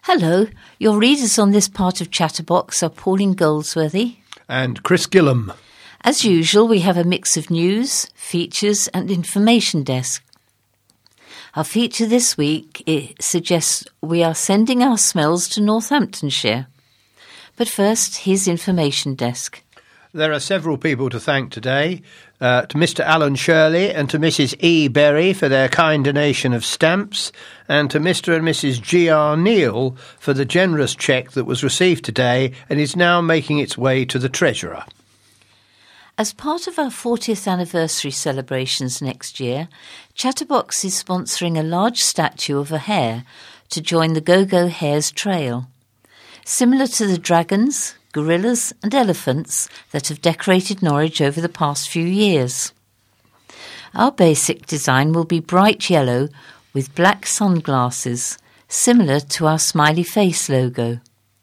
Hello, your readers on this part of Chatterbox are Pauline Goldsworthy and Chris Gillam. As usual, we have a mix of news, features and information desk. Our feature this week suggests we are sending our smells to Northamptonshire. But first, here's information desk. There are several people to thank today. To Mr. Alan Shirley and to Mrs. E. Berry for their kind donation of stamps, and to Mr. and Mrs. G.R. Neal for the generous cheque that was received today and is now making its way to the Treasurer. As part of our 40th anniversary celebrations next year, Chatterbox is sponsoring a large statue of a hare to join the Go-Go Hares Trail. Similar to the dragons, gorillas and elephants that have decorated Norwich over the past few years. Our basic design will be bright yellow with black sunglasses, similar to our smiley face logo.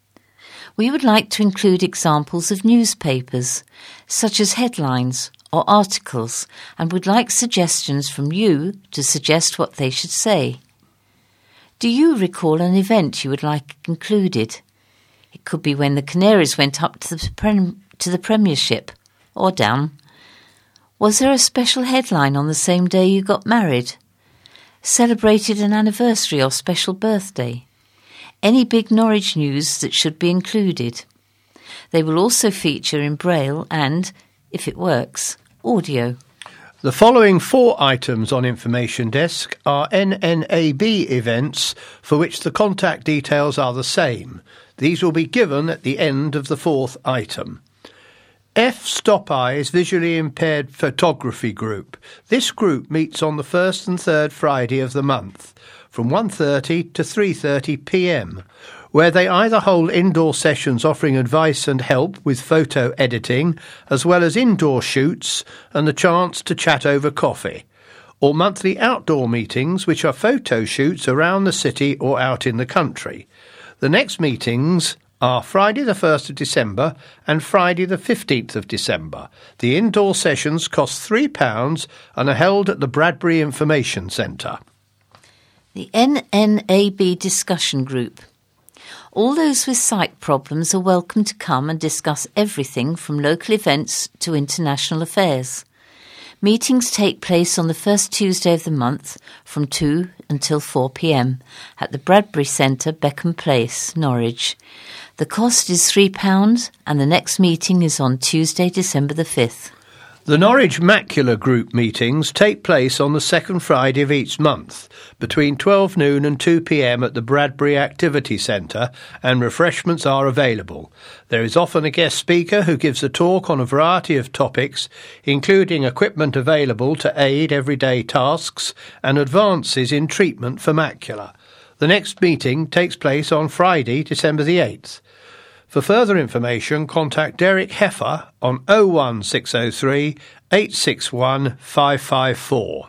We would like to include examples of newspapers, such as headlines or articles, and would like suggestions from you to suggest what they should say. Do you recall an event you would like included? It could be when the Canaries went up to the Premiership, or down. Was there a special headline on the same day you got married? Celebrated an anniversary or special birthday? Any big Norwich news that should be included? They will also feature in Braille and, if it works, audio. The following 4 items on Information Desk are NNAB events for which the contact details are the same. These will be given at the end of the 4th item. F Stop Eyes Visually Impaired Photography Group. This group meets on the 1st and 3rd Friday of the month from 1:30 to 3:30 p.m, where they either hold indoor sessions offering advice and help with photo editing, as well as indoor shoots and the chance to chat over coffee, or monthly outdoor meetings which are photo shoots around the city or out in the country. The next meetings are Friday the 1st of December and Friday the 15th of December. The indoor sessions cost £3 and are held at the Bradbury Information Centre. The NNAB discussion group. All those with sight problems are welcome to come and discuss everything from local events to international affairs. Meetings take place on the first Tuesday of the month from 2 until 4 p.m. at the Bradbury Centre, Beckham Place, Norwich. The cost is £3 and the next meeting is on Tuesday, December the 5th. The Norwich Macular Group meetings take place on the second Friday of each month between 12 noon and 2 p.m. at the Bradbury Activity Centre, and refreshments are available. There is often a guest speaker who gives a talk on a variety of topics, including equipment available to aid everyday tasks and advances in treatment for macula. The next meeting takes place on Friday, December the 8th. For further information, contact Derek Heffer on 01603 861 554.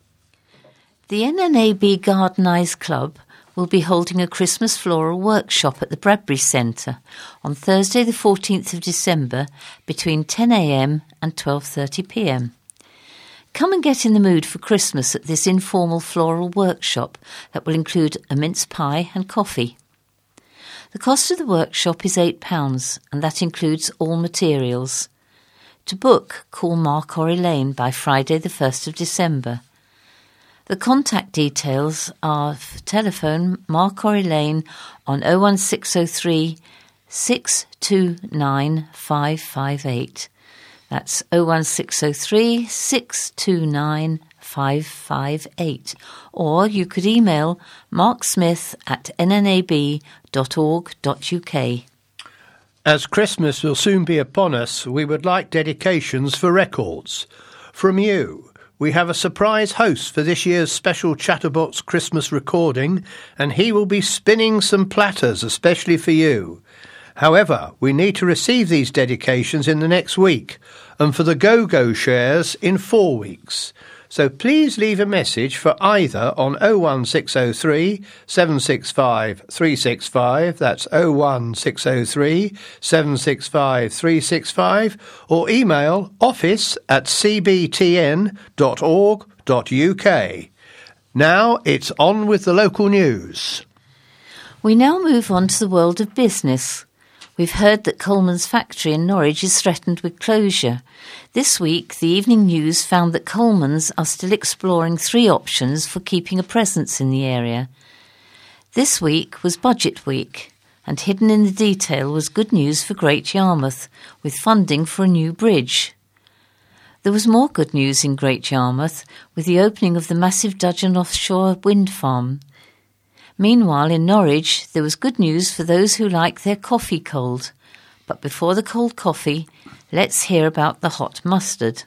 The NNAB Garden Eyes Club will be holding a Christmas floral workshop at the Bradbury Centre on Thursday the 14th of December between 10 a.m. and 12:30 p.m. Come and get in the mood for Christmas at this informal floral workshop that will include a mince pie and coffee. The cost of the workshop is £8 and that includes all materials. To book, call Mark Orry Lane by Friday the 1st of December. The contact details are telephone Mark Orry Lane on 01603 629 558. That's 01603 629 558. Or you could email marksmith@nnab.org.uk. As Christmas will soon be upon us, we would like dedications for records. From you, we have a surprise host for this year's special Chatterbox Christmas recording, and he will be spinning some platters especially for you. However, we need to receive these dedications in the next week, and for the Go-Go shares in 4 weeks. So please leave a message for either on 01603 765 365, that's 01603 765 365, or email office@cbtn.org.uk. Now it's on with the local news. We now move on to the world of business. We've heard that Coleman's factory in Norwich is threatened with closure. This week, the Evening News found that Coleman's are still exploring 3 options for keeping a presence in the area. This week was Budget Week, and hidden in the detail was good news for Great Yarmouth, with funding for a new bridge. There was more good news in Great Yarmouth, with the opening of the massive Dudgeon offshore wind farm. Meanwhile, in Norwich, there was good news for those who like their coffee cold. But before the cold coffee, let's hear about the hot mustard.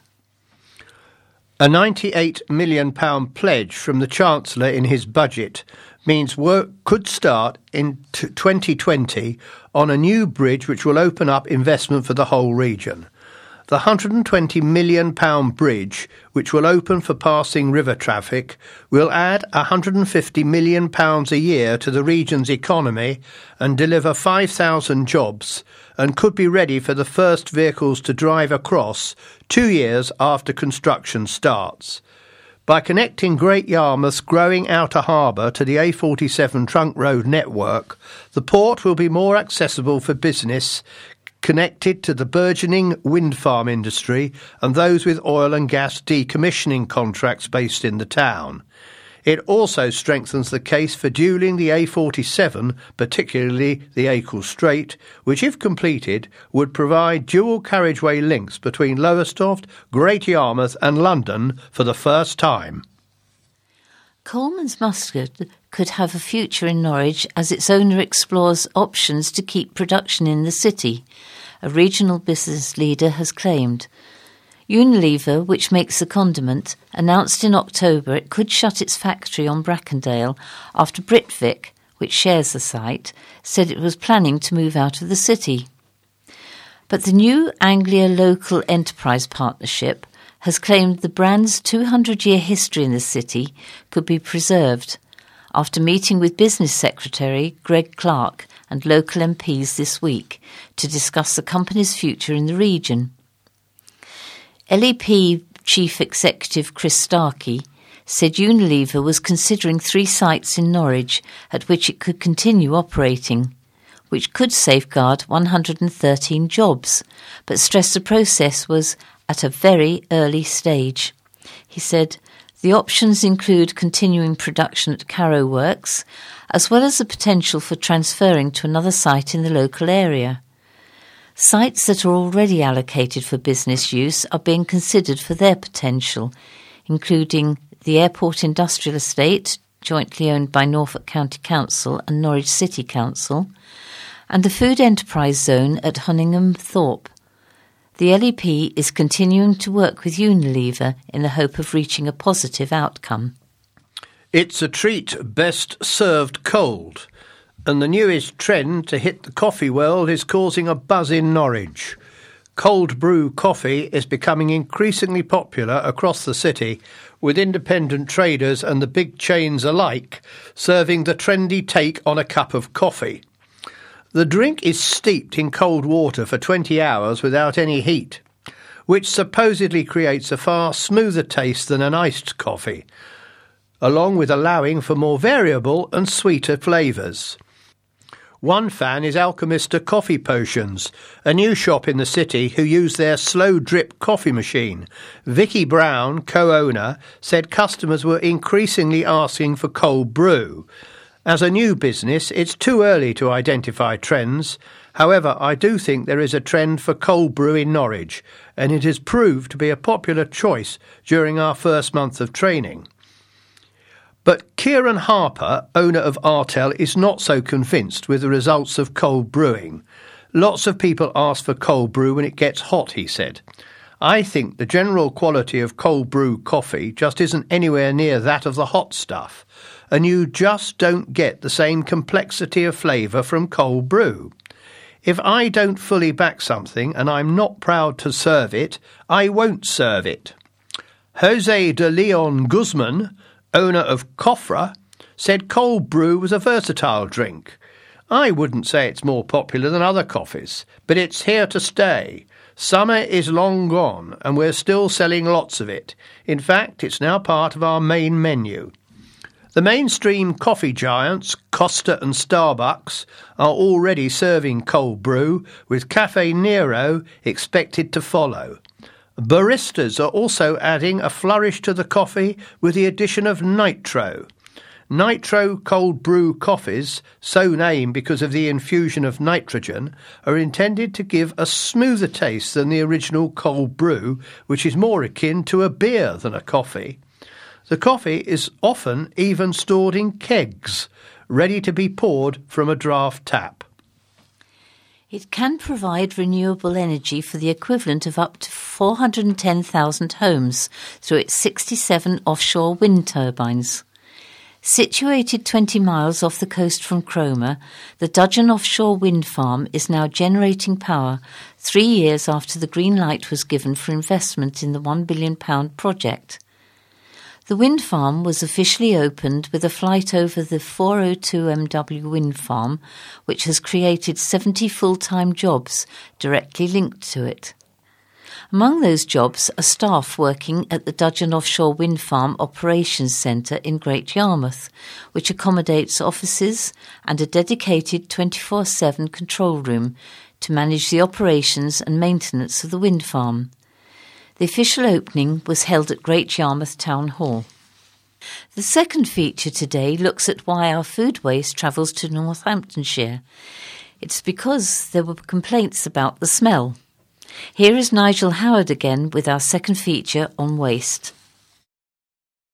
A £98 million pledge from the Chancellor in his budget means work could start in 2020 on a new bridge which will open up investment for the whole region. The £120 million bridge, which will open for passing river traffic, will add £150 million a year to the region's economy and deliver 5,000 jobs, and could be ready for the first vehicles to drive across 2 years after construction starts. By connecting Great Yarmouth's growing outer harbour to the A47 trunk road network, the port will be more accessible for business, connected to the burgeoning wind farm industry and those with oil and gas decommissioning contracts based in the town. It also strengthens the case for dualling the A47, particularly the Acle Strait, which, if completed, would provide dual carriageway links between Lowestoft, Great Yarmouth and London for the first time. Coleman's Mustard could have a future in Norwich as its owner explores options to keep production in the city, a regional business leader has claimed. Unilever, which makes the condiment, announced in October it could shut its factory on Brackendale after Britvic, which shares the site, said it was planning to move out of the city. But the new Anglia Local Enterprise Partnership has claimed the brand's 200-year history in the city could be preserved, after meeting with Business Secretary Greg Clark and local MPs this week to discuss the company's future in the region. LEP Chief Executive Chris Starkey said Unilever was considering 3 sites in Norwich at which it could continue operating, which could safeguard 113 jobs, but stressed the process was at a very early stage. He said, "The options include continuing production at Carrow Works, as well as the potential for transferring to another site in the local area. Sites that are already allocated for business use are being considered for their potential, including the Airport Industrial Estate, jointly owned by Norfolk County Council and Norwich City Council, and the Food Enterprise Zone at Hunningham Thorpe. The LEP is continuing to work with Unilever in the hope of reaching a positive outcome." It's a treat best served cold, and the newest trend to hit the coffee world is causing a buzz in Norwich. Cold brew coffee is becoming increasingly popular across the city, with independent traders and the big chains alike serving the trendy take on a cup of coffee. The drink is steeped in cold water for 20 hours without any heat, which supposedly creates a far smoother taste than an iced coffee, along with allowing for more variable and sweeter flavours. One fan is Alchemista Coffee Potions, a new shop in the city who use their slow drip coffee machine. Vicky Brown, co-owner, said customers were increasingly asking for cold brew. As a new business, it's too early to identify trends. However, I do think there is a trend for cold brew in Norwich, and it has proved to be a popular choice during our first month of training. But Kieran Harper, owner of Artel, is not so convinced with the results of cold brewing. Lots of people ask for cold brew when it gets hot, he said. I think the general quality of cold brew coffee just isn't anywhere near that of the hot stuff, and you just don't get the same complexity of flavour from cold brew. If I don't fully back something and I'm not proud to serve it, I won't serve it. Jose de Leon Guzman, owner of Cofra, said cold brew was a versatile drink. I wouldn't say it's more popular than other coffees, but it's here to stay. Summer is long gone and we're still selling lots of it. In fact, it's now part of our main menu. The mainstream coffee giants, Costa and Starbucks, are already serving cold brew, with Caffè Nero expected to follow. Baristas are also adding a flourish to the coffee with the addition of nitro. Nitro cold brew coffees, so named because of the infusion of nitrogen, are intended to give a smoother taste than the original cold brew, which is more akin to a beer than a coffee. The coffee is often even stored in kegs, ready to be poured from a draft tap. It can provide renewable energy for the equivalent of up to 410,000 homes through its 67 offshore wind turbines. Situated 20 miles off the coast from Cromer, the Dudgeon offshore wind farm is now generating power 3 years after the green light was given for investment in the £1 billion project. The wind farm was officially opened with a flight over the 402 MW wind farm, which has created 70 full-time jobs directly linked to it. Among those jobs are staff working at the Dudgeon Offshore Wind Farm Operations Centre in Great Yarmouth, which accommodates offices and a dedicated 24/7 control room to manage the operations and maintenance of the wind farm. The official opening was held at Great Yarmouth Town Hall. The second feature today looks at why our food waste travels to Northamptonshire. It's because there were complaints about the smell. Here is Nigel Howard again with our second feature on waste.